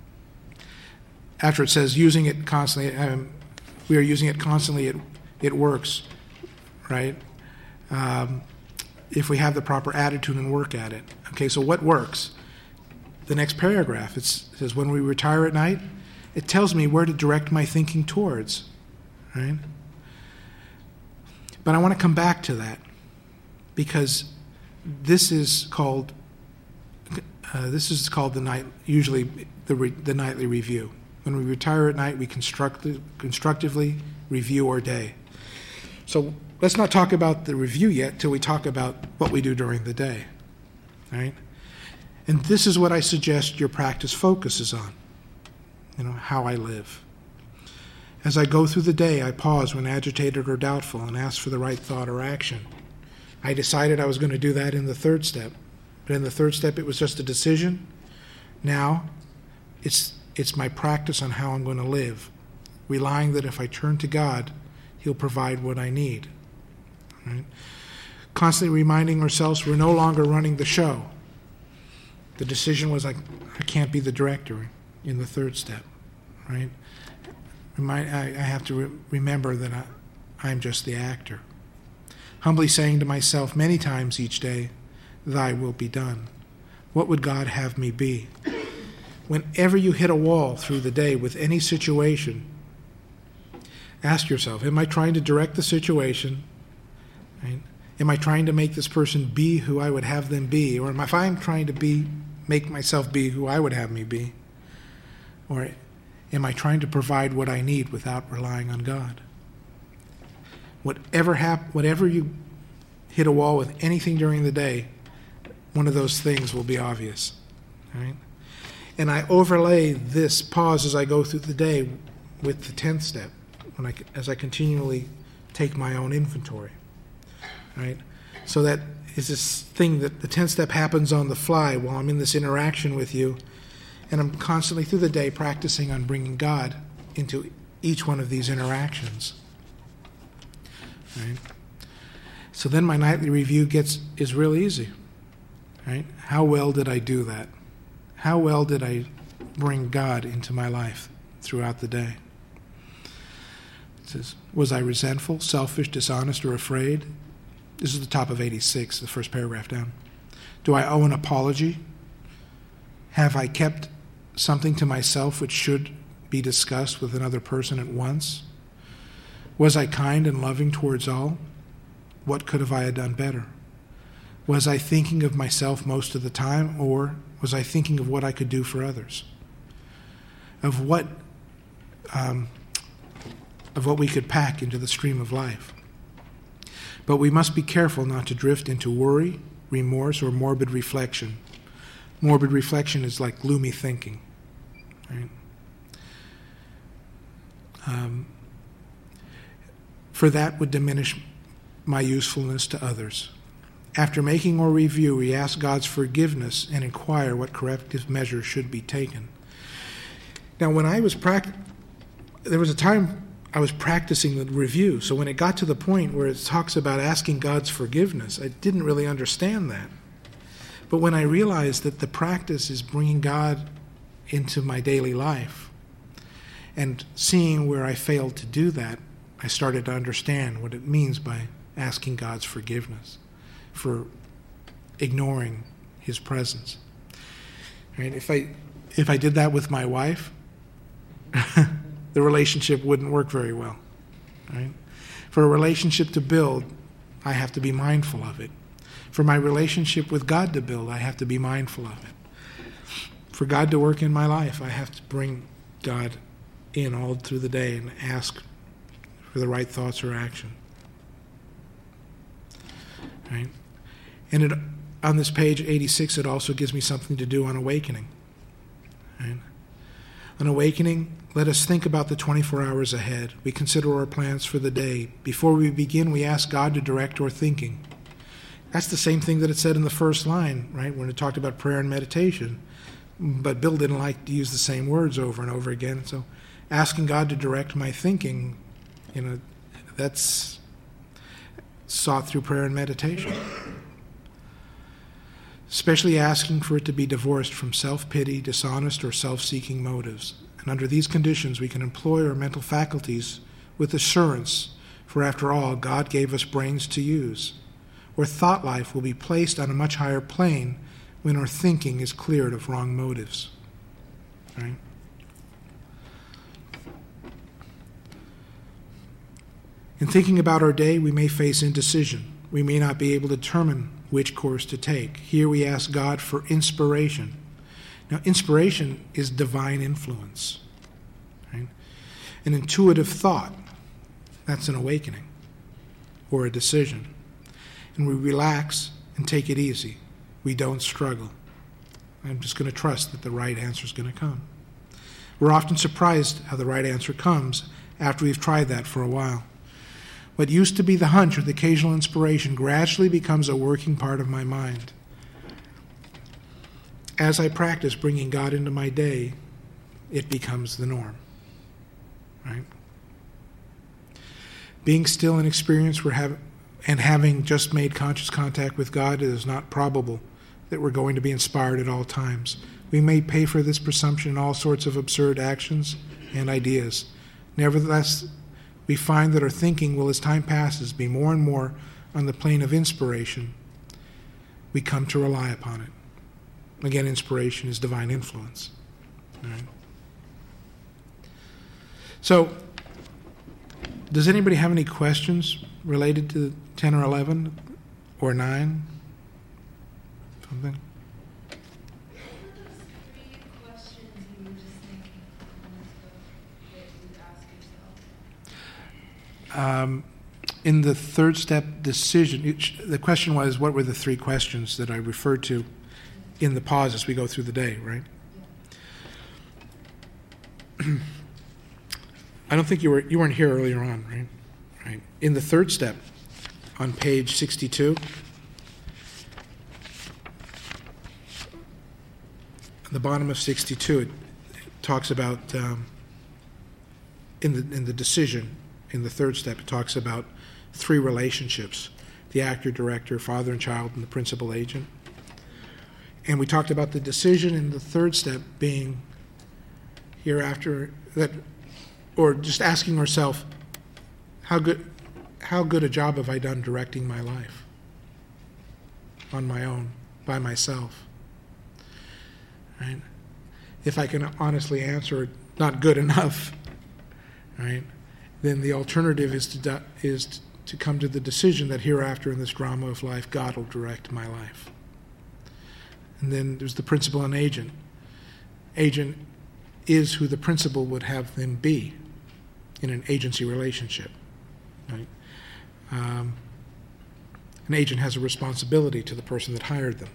After it says using it constantly, um, we are using it constantly. It it works, right? Um, if we have the proper attitude and work at it. Okay, so what works? The next paragraph, it says, when we retire at night, it tells me where to direct my thinking towards, right? But I want to come back to that because this is called uh, this is called the night, usually the re, the nightly review. When we retire at night, we construct, constructively review our day. So let's not talk about the review yet till we talk about what we do during the day, right? And this is what I suggest your practice focuses on, you know, how I live. As I go through the day, I pause when agitated or doubtful and ask for the right thought or action. I decided I was going to do that in the third step, but in the third step it was just a decision. Now it's it's my practice on how I'm going to live, relying that if I turn to God, He'll provide what I need. Right? Constantly reminding ourselves we're no longer running the show. The decision was like, I can't be the director in the third step, right? Remind, I, I have to re- remember that I, I'm just the actor. Humbly saying to myself many times each day, thy will be done. What would God have me be? Whenever you hit a wall through the day with any situation, ask yourself, am I trying to direct the situation? Right? Am I trying to make this person be who I would have them be? Or am I, if I'm trying to be, make myself be who I would have me be? Or am I trying to provide what I need without relying on God? Whatever hap- whatever you hit a wall with anything during the day, one of those things will be obvious. Right? And I overlay this pause as I go through the day with the tenth step, when I, as I continually take my own inventory. Right? So that is this thing that the tenth step happens on the fly while I'm in this interaction with you, and I'm constantly through the day practicing on bringing God into each one of these interactions. Right? So then my nightly review gets is real easy. Right? How well did I do that? How well did I bring God into my life throughout the day? It says, was I resentful, selfish, dishonest, or afraid? This is the top of eighty-six, the first paragraph down. Do I owe an apology? Have I kept something to myself which should be discussed with another person at once? Was I kind and loving towards all? What could have I done better? Was I thinking of myself most of the time, or was I thinking of what I could do for others? Of what, um, of what we could pack into the stream of life. But we must be careful not to drift into worry, remorse, or morbid reflection. Morbid reflection is like gloomy thinking. Right? Um, for that would diminish my usefulness to others. After making our review, we ask God's forgiveness and inquire what corrective measures should be taken. Now, when I was pract- there was a time I was practicing the review, so when it got to the point where it talks about asking God's forgiveness, I didn't really understand that. But when I realized that the practice is bringing God into my daily life and seeing where I failed to do that, I started to understand what it means by asking God's forgiveness for ignoring his presence. Right? If I if I did that with my wife, the relationship wouldn't work very well. Right? For a relationship to build, I have to be mindful of it. For my relationship with God to build, I have to be mindful of it. For God to work in my life, I have to bring God in all through the day and ask for the right thoughts or action. Right? And it, on this page eighty-six, it also gives me something to do on awakening. Right? On awakening, let us think about the twenty-four hours ahead. We consider our plans for the day. Before we begin, we ask God to direct our thinking. That's the same thing that it said in the first line, right, when it talked about prayer and meditation. But Bill didn't like to use the same words over and over again. So asking God to direct my thinking, you know, that's sought through prayer and meditation. Especially asking for it to be divorced from self-pity, dishonest, or self-seeking motives. And under these conditions, we can employ our mental faculties with assurance, for after all, God gave us brains to use. Our thought life will be placed on a much higher plane when our thinking is cleared of wrong motives. Right? In thinking about our day, we may face indecision. We may not be able to determine which course to take. Here we ask God for inspiration. Now, inspiration is divine influence. Right? An intuitive thought, that's an awakening or a decision. And we relax and take it easy. We don't struggle. I'm just going to trust that the right answer is going to come. We're often surprised how the right answer comes after we've tried that for a while. What used to be the hunch or the occasional inspiration gradually becomes a working part of my mind. As I practice bringing God into my day, it becomes the norm. Right? Being still in experience we're having, and having just made conscious contact with God, it is not probable that we're going to be inspired at all times. We may pay for this presumption in all sorts of absurd actions and ideas. Nevertheless, we find that our thinking will, as time passes, be more and more on the plane of inspiration. We come to rely upon it. Again, inspiration is divine influence. All right. So, does anybody have any questions related to ten or eleven or nine? Something? Three questions you were just thinking. um, in the third step decision, it, the question was, what were the three questions that I referred to in the pause as we go through the day, right? I don't think you were you weren't here earlier on, right? Right. In the third step, on page sixty-two, at the bottom of sixty-two, it talks about um, in the in the decision in the third step. It talks about three relationships: the actor, director, father and child, and the principal agent. And we talked about the decision in the third step being hereafter that, or just asking ourselves, how good, how good a job have I done directing my life on my own, by myself? Right? If I can honestly answer not good enough, right, then the alternative is to do, is to come to the decision that hereafter in this drama of life, God will direct my life. And then there's the principal and agent. Agent is who the principal would have them be in an agency relationship. Right? Um, an agent has a responsibility to the person that hired them.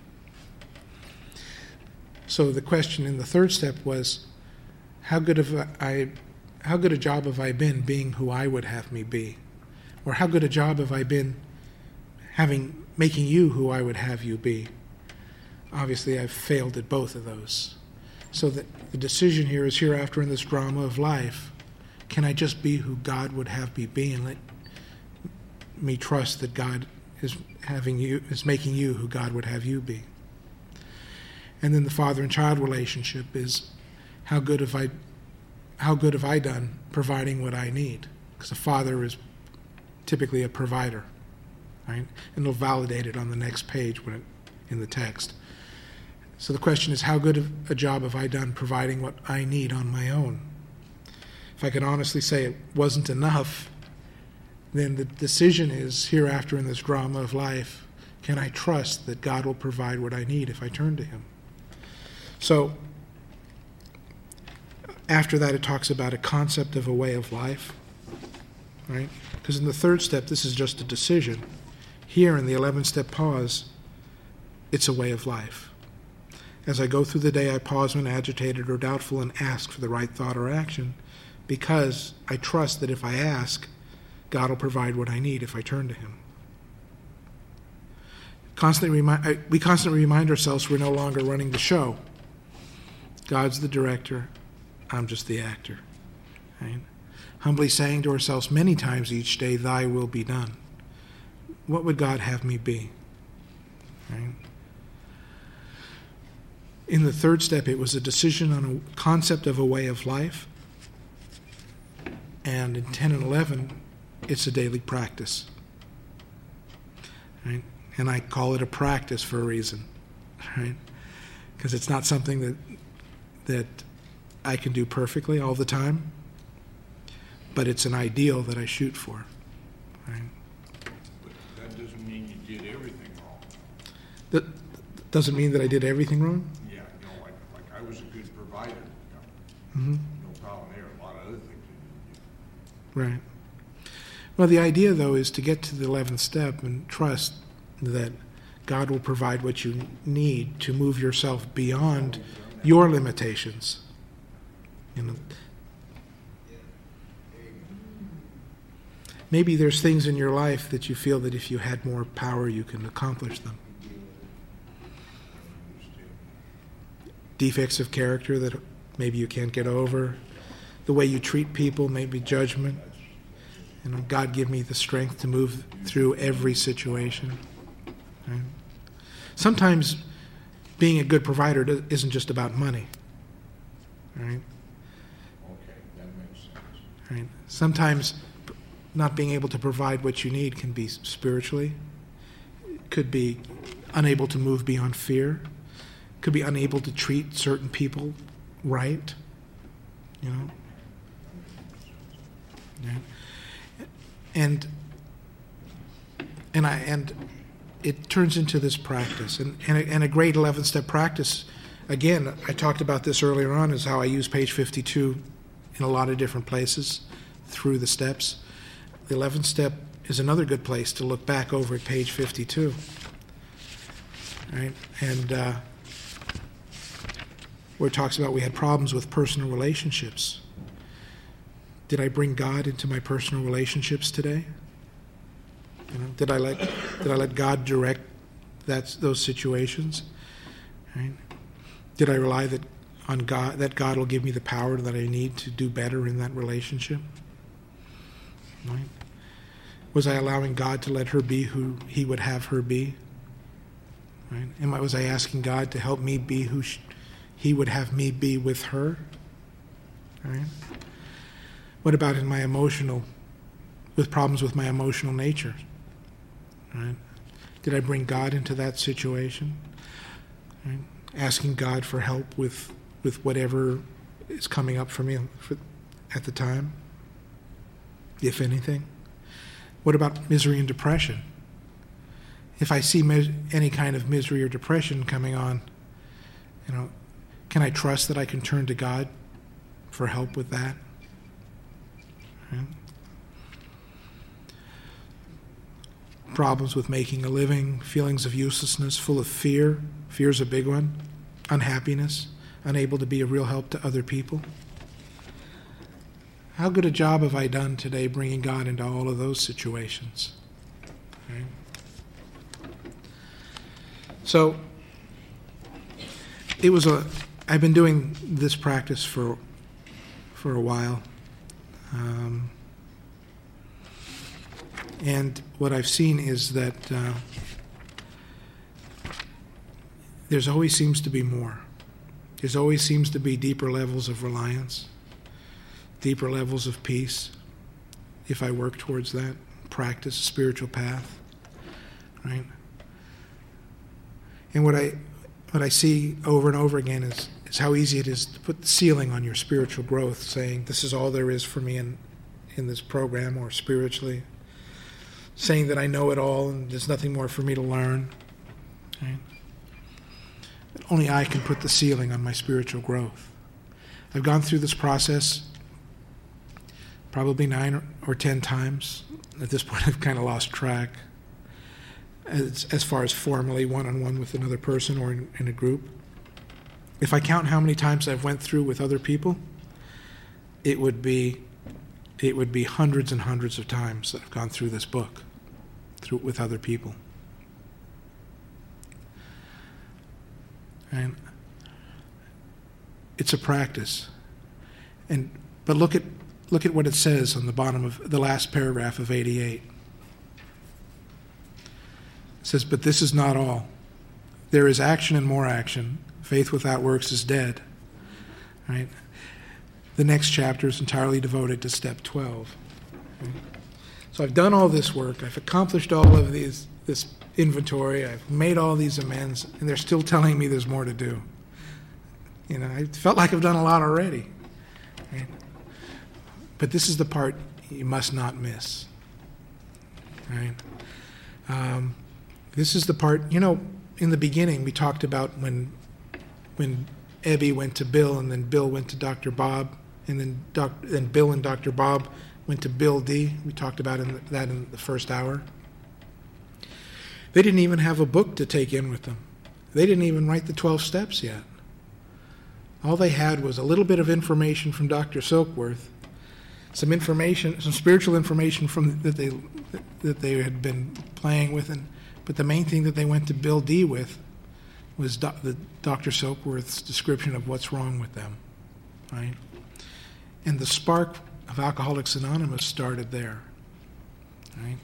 So the question in the third step was, how good have I, how good a job have I been being who I would have me be? Or how good a job have I been having, making you who I would have you be? Obviously, I've failed at both of those. So that the decision here is hereafter in this drama of life, can I just be who God would have me be and let me trust that God is having you, is making you who God would have you be? And then the father and child relationship is, how good have I, how good have I done providing what I need? Because a father is typically a provider, right? And it'll validate it on the next page when it, in the text. So the question is, how good of a job have I done providing what I need on my own? If I can honestly say it wasn't enough, then the decision is, hereafter in this drama of life, can I trust that God will provide what I need if I turn to Him? So after that, it talks about a concept of a way of life, right? Because in the third step, this is just a decision. Here in the eleventh step pause, it's a way of life. As I go through the day, I pause when agitated or doubtful and ask for the right thought or action, because I trust that if I ask, God will provide what I need if I turn to Him. Constantly remi- we constantly remind ourselves we're no longer running the show. God's the director, I'm just the actor. Right? Humbly saying to ourselves many times each day, Thy will be done. What would God have me be? Right? In the third step, it was a decision on a concept of a way of life. And in ten and eleven, it's a daily practice. Right? And I call it a practice for a reason. Right? Because it's not something that that I can do perfectly all the time, but it's an ideal that I shoot for. Right? But that doesn't mean you did everything wrong. That doesn't mean that I did everything wrong? Yeah, no, like, like I was a good provider. You know, Mm-hmm. no problem there. A lot of other things I didn't do. Right. Well, the idea, though, is to get to the eleventh step and trust that God will provide what you need to move yourself beyond your limitations. You know, maybe there's things in your life that you feel that if you had more power, you can accomplish them. Defects of character that maybe you can't get over. The way you treat people, maybe judgment. You know, God give me the strength to move through every situation. Right? Sometimes being a good provider isn't just about money. Right? Okay, that makes sense. Right? Sometimes not being able to provide what you need can be spiritually. It could be unable to move beyond fear. Could be unable to treat certain people right. You know? Yeah. And and I and it turns into this practice. And and a, and a great eleventh step practice, again, I talked about this earlier on, is how I use page fifty-two in a lot of different places through the steps. the eleventh step is another good place to look back over at page fifty-two. Right? And uh, where it talks about we had problems with personal relationships. Did I bring God into my personal relationships today? You know, did I let did I let God direct that those situations? Right? Did I rely that on God that God will give me the power that I need to do better in that relationship? Right? Was I allowing God to let her be who He would have her be? Right? Am I, was I asking God to help me be who she, He would have me be with her? Right? What about in my emotional, with problems with my emotional nature? Right? Did I bring God into that situation? Right? Asking God for help with, with whatever is coming up for me for, at the time, if anything. What about misery and depression? If I see mis- any kind of misery or depression coming on, you know, can I trust that I can turn to God for help with that? Right? Problems with making a living, feelings of uselessness, full of fear. Fear is a big one. Unhappiness, unable to be a real help to other people. How good a job have I done today bringing God into all of those situations? Right? So, it was a, I've been doing this practice for, for a while. Um, and what I've seen is that uh, there's always seems to be more. There's always seems to be deeper levels of reliance, deeper levels of peace, if I work towards that, practice a spiritual path, right? And what I what I see over and over again is, is how easy it is to put the ceiling on your spiritual growth, saying this is all there is for me in, in this program or spiritually, saying that I know it all and there's nothing more for me to learn. Right? Only I can put the ceiling on my spiritual growth. I've gone through this process probably nine or, or ten times. At this point, I've kind of lost track as, as far as formally one-on-one with another person or in, in a group. If I count how many times I've went through with other people, it would be it would be hundreds and hundreds of times that I've gone through this book through with other people. And it's a practice. And but look at look at what it says on the bottom of the last paragraph of eighty-eight. It says, "But this is not all. There is action and more action. Faith without works is dead." Right? The next chapter is entirely devoted to step twelve. Right? So I've done all this work. I've accomplished all of these this inventory. I've made all these amends, and they're still telling me there's more to do. You know, I felt like I've done a lot already. Right? But this is the part you must not miss. Right? Um, this is the part, you know, in the beginning we talked about when when Ebby went to Bill, and then Bill went to Doctor Bob, and then doc, then Bill and Doctor Bob went to Bill D. We talked about in the, that in the first hour. They didn't even have a book to take in with them. They didn't even write the twelve steps yet. All they had was a little bit of information from Doctor Silkworth, some information, some spiritual information from that they that they had been playing with, and but the main thing that they went to Bill D with was do, the Doctor Silkworth's description of what's wrong with them, right? And the spark of Alcoholics Anonymous started there, right?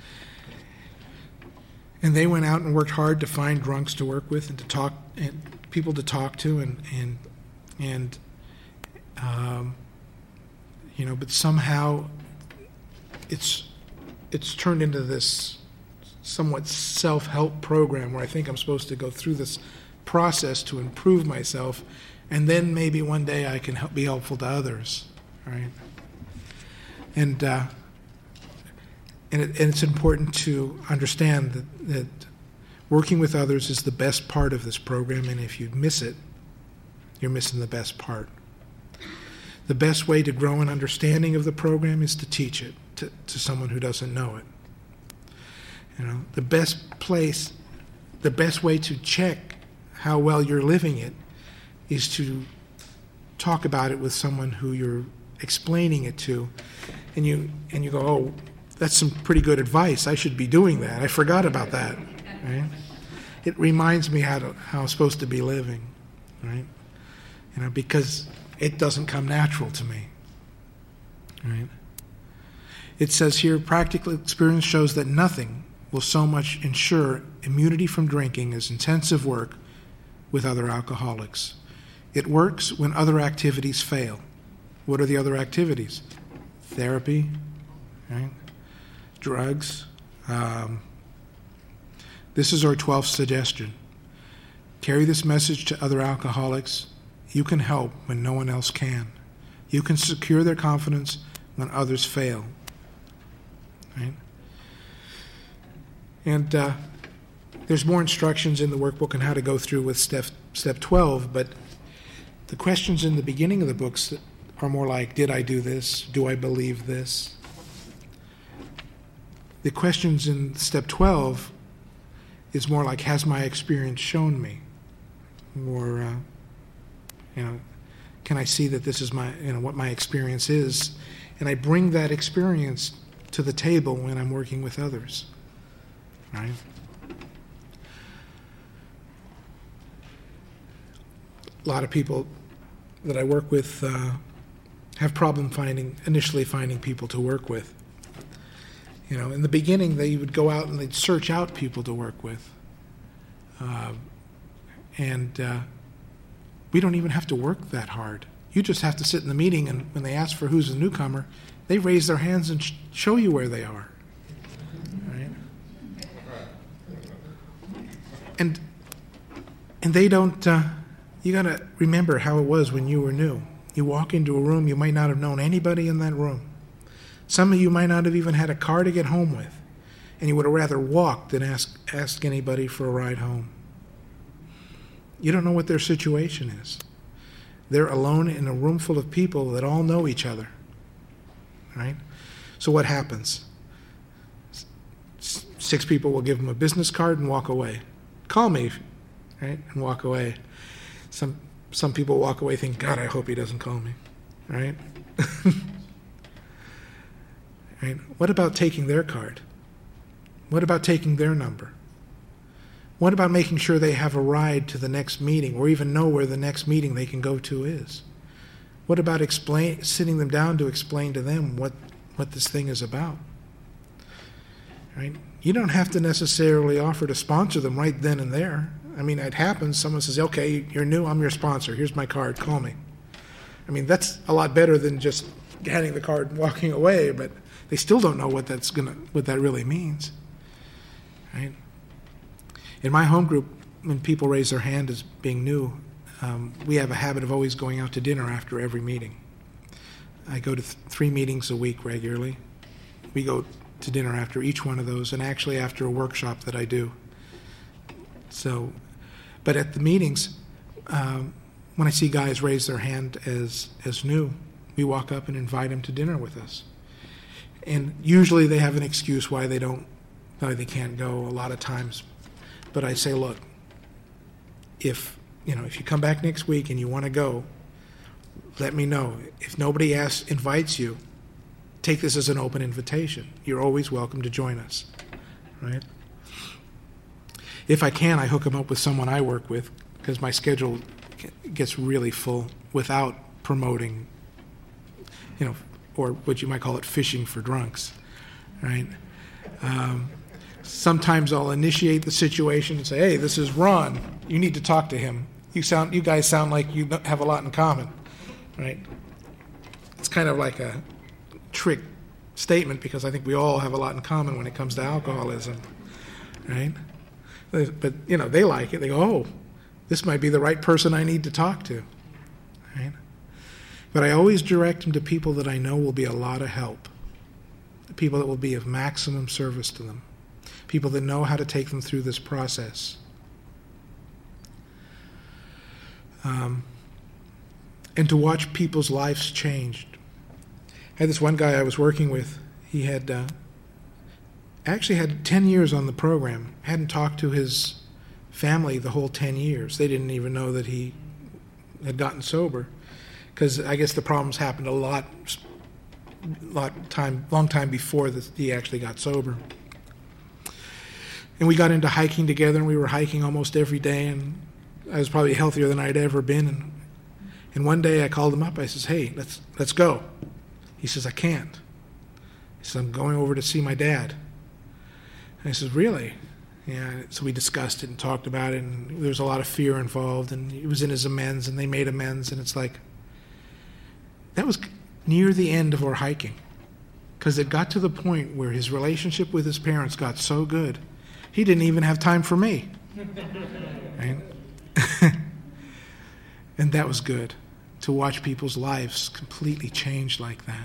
And they went out and worked hard to find drunks to work with and to talk and people to talk to and and and um, you know, but somehow it's it's turned into this somewhat self-help program where I think I'm supposed to go through this process to improve myself, and then maybe one day I can help, be helpful to others, right? And uh, and, it, and it's important to understand that, that working with others is the best part of this program, and if you miss it, you're missing the best part. The best way to grow an understanding of the program is to teach it. to, to someone who doesn't know it. You know, the best place, the best way to check how well you're living it is to talk about it with someone who you're explaining it to, and you and you go, oh, that's some pretty good advice. I should be doing that. I forgot about that. Right? It reminds me how to, how I'm supposed to be living, right? You know, because it doesn't come natural to me, right? It says here, practical experience shows that nothing will so much ensure immunity from drinking as intensive work with other alcoholics. It works when other activities fail. What are the other activities? Therapy, right? Drugs. Um, this is our twelfth suggestion. Carry this message to other alcoholics. You can help when no one else can. You can secure their confidence when others fail. Right? And uh, there's more instructions in the workbook on how to go through with step, step twelve, but the questions in the beginning of the books are more like, did I do this? Do I believe this? The questions in step twelve is more like, has my experience shown me? Or, uh, you know, can I see that this is my, you know, what my experience is? And I bring that experience to the table when I'm working with others, right? A lot of people that I work with uh, have problem finding, initially finding people to work with. You know, in the beginning, they would go out and they'd search out people to work with. Uh, and uh, we don't even have to work that hard. You just have to sit in the meeting, and when they ask for who's a newcomer, they raise their hands and sh- show you where they are. Right? And and they don't, uh, you got to remember how it was when you were new. You walk into a room, you might not have known anybody in that room. Some of you might not have even had a car to get home with, and you would have rather walked than ask, ask anybody for a ride home. You don't know what their situation is. They're alone in a room full of people that all know each other, right? So what happens? S- six people will give them a business card and walk away. Call me, right, and walk away. Some some people walk away thinking, God, I hope he doesn't call me, right? Right? What about taking their card? What about taking their number? What about making sure they have a ride to the next meeting, or even know where the next meeting they can go to is? What about explain, sitting them down to explain to them what, what this thing is about? Right? You don't have to necessarily offer to sponsor them right then and there. I mean, it happens. Someone says, okay, you're new, I'm your sponsor. Here's my card, call me. I mean, that's a lot better than just handing the card and walking away, but they still don't know what that's gonna, what that really means. Right? In my home group, when people raise their hand as being new, um, we have a habit of always going out to dinner after every meeting. I go to th- three meetings a week regularly. We go to dinner after each one of those, and actually after a workshop that I do. So, but at the meetings, um, when I see guys raise their hand as as new, we walk up and invite them to dinner with us. And usually they have an excuse why they don't, why they can't go a lot of times. But I say, look, if you know, if you come back next week and you want to go, let me know. If nobody asks, invites you, take this as an open invitation. You're always welcome to join us, right? If I can, I hook them up with someone I work with, because my schedule gets really full without promoting, you know, or what you might call it, fishing for drunks, right? Um, sometimes I'll initiate the situation and say, hey, this is Ron. You need to talk to him. You sound, you guys sound like you have a lot in common, right? It's kind of like a trick statement, because I think we all have a lot in common when it comes to alcoholism, right? But, you know, they like it. They go, oh, this might be the right person I need to talk to, right? But I always direct them to people that I know will be a lot of help, people that will be of maximum service to them, people that know how to take them through this process. Um, and to watch people's lives changed. I had this one guy I was working with. he had uh, actually had ten years on the program, hadn't talked to his family the whole ten years. They didn't even know that he had gotten sober, because I guess the problems happened a lot, lot time, long time before this, he actually got sober. And we got into hiking together, and we were hiking almost every day, and I was probably healthier than I'd ever been. And, and one day I called him up. I says, "Hey, let's let's go." He says, "I can't." He says, "I'm going over to see my dad." And I says, "Really?" Yeah. So we discussed it and talked about it, and there was a lot of fear involved, and it was in his amends, and they made amends, and it's like, that was near the end of our hiking, because it got to the point where his relationship with his parents got so good, he didn't even have time for me. Right? And that was good, to watch people's lives completely change like that.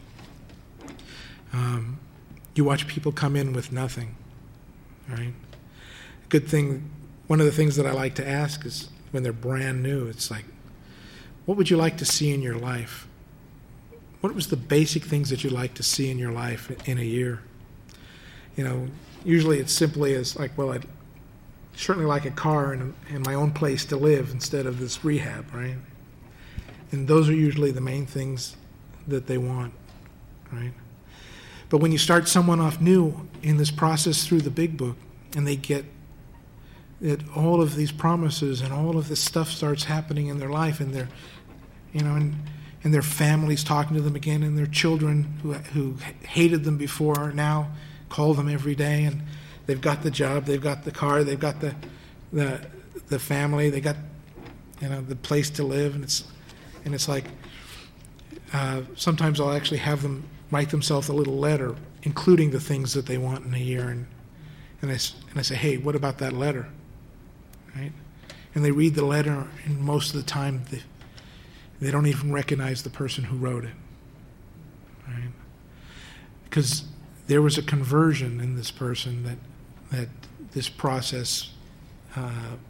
Um, you watch people come in with nothing, right? Good thing, one of the things that I like to ask is when they're brand new, it's like, what would you like to see in your life? What was the basic things that you'd like to see in your life in a year? You know, usually it's simply as like, well, I'd certainly like a car and, and my own place to live instead of this rehab, right? And those are usually the main things that they want, right? But when you start someone off new in this process through the Big Book, and they get that all of these promises and all of this stuff starts happening in their life, and their, you know, and and their families talking to them again, and their children who who hated them before now call them every day, and they've got the job, they've got the car, they've got the the the family, they got, you know, the place to live, and it's and it's like uh, sometimes I'll actually have them write themselves a little letter, including the things that they want in a year, and and I and I say, "Hey, what about that letter?" Right? And they read the letter, and most of the time they they don't even recognize the person who wrote it, right? Because there was a conversion in this person that that this process uh,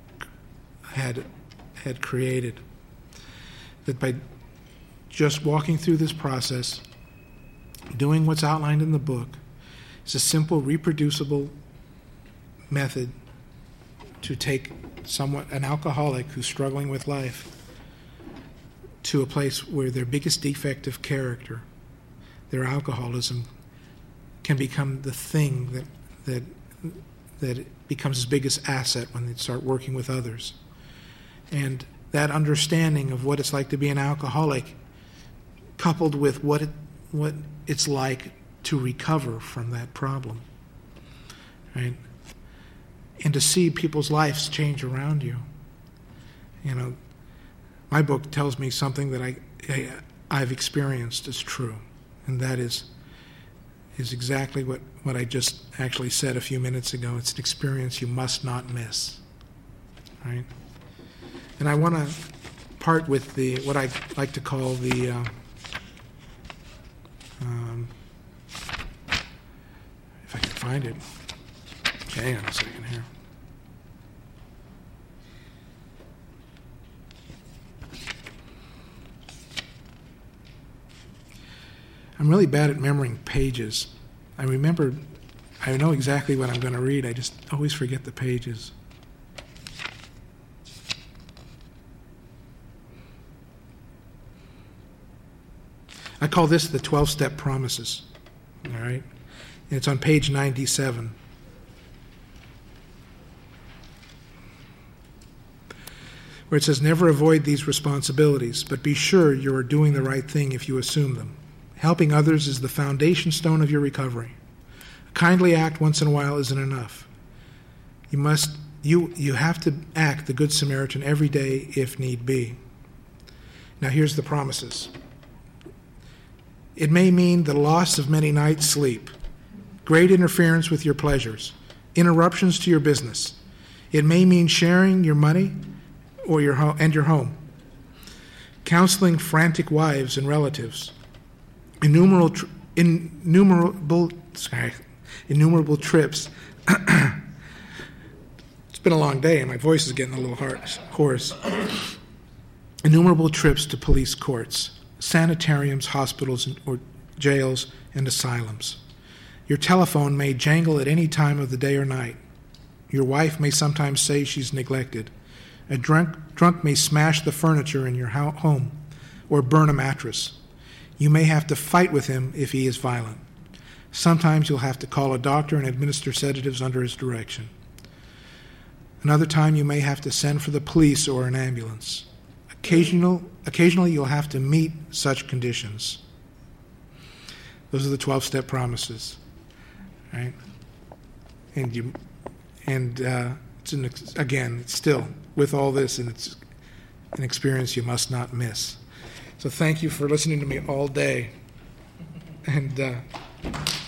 had had created. That by just walking through this process, doing what's outlined in the book, is a simple, reproducible method to take someone, an alcoholic who's struggling with life, to a place where their biggest defect of character, their alcoholism, can become the thing that that that becomes his biggest asset when they start working with others. And that understanding of what it's like to be an alcoholic, coupled with what it, what it's like to recover from that problem, right? And to see people's lives change around you. You know, my book tells me something that I, I I've experienced is true, and that is is exactly what, what I just actually said a few minutes ago. It's an experience you must not miss, right? And I want to part with the what I like to call the uh, um, if I can find it. Okay, hang on a second here. I'm really bad at remembering pages. I remember, I know exactly what I'm going to read, I just always forget the pages. I call this the twelve-step promises, all right? And it's on page ninety-seven. Where it says, "Never avoid these responsibilities, but be sure you are doing the right thing if you assume them. Helping others is the foundation stone of your recovery. A kindly act once in a while isn't enough. You must, you, you have to act the Good Samaritan every day if need be." Now here's the promises. It may mean the loss of many nights' sleep, great interference with your pleasures, interruptions to your business. It may mean sharing your money or your ho- and your home, counseling frantic wives and relatives, innumerable, tr- innumerable, sorry, innumerable trips. It's been a long day, and my voice is getting a little hoarse. Innumerable trips to police courts, sanitariums, hospitals, or jails, and asylums. Your telephone may jangle at any time of the day or night. Your wife may sometimes say she's neglected. A drunk, drunk may smash the furniture in your ho- home or burn a mattress. You may have to fight with him if he is violent. Sometimes you'll have to call a doctor and administer sedatives under his direction. Another time you may have to send for the police or an ambulance. Occasional, occasionally you'll have to meet such conditions. Those are the twelve-step promises, right? And you, and uh, it's an, again, it's still with all this, and it's an experience you must not miss. So thank you for listening to me all day, and. Uh,